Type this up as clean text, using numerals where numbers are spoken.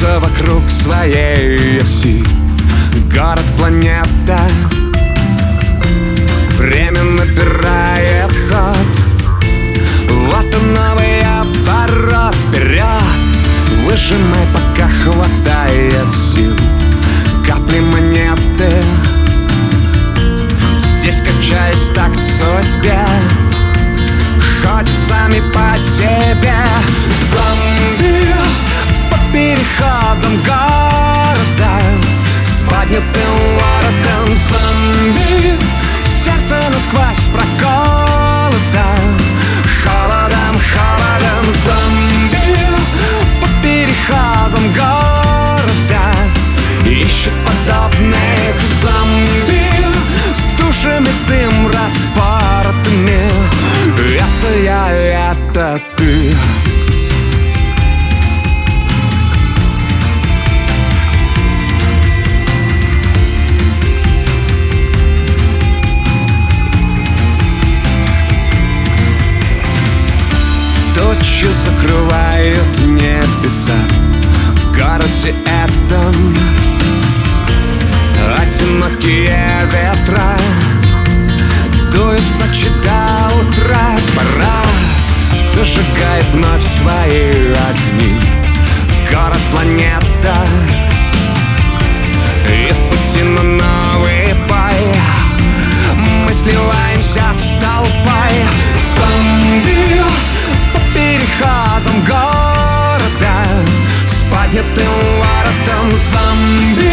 крутится вокруг своей оси. Город, планета, время набирает ход. Вот он, новый оборот. Вперед, выжимай, пока хватает сил. Капли монеты, здесь качаясь в такт судьбе, ходят сами по себе. Зомби по переходам города с поднятым воротом. Зомби, сердце насквозь проколото холодом, холодом. Зомби по переходам города ищут подобных зомби с душами дым распоротыми. Это я, это ты. Тучи закрывают небеса в городе этом. Одинокие ветра дуют с ночи до утра. Пора зажигает вновь свои огни. Город, планета, и в пути на новый бой мы сливаемся с толпой. Зомби по переходам города с поднятым воротом. Зомби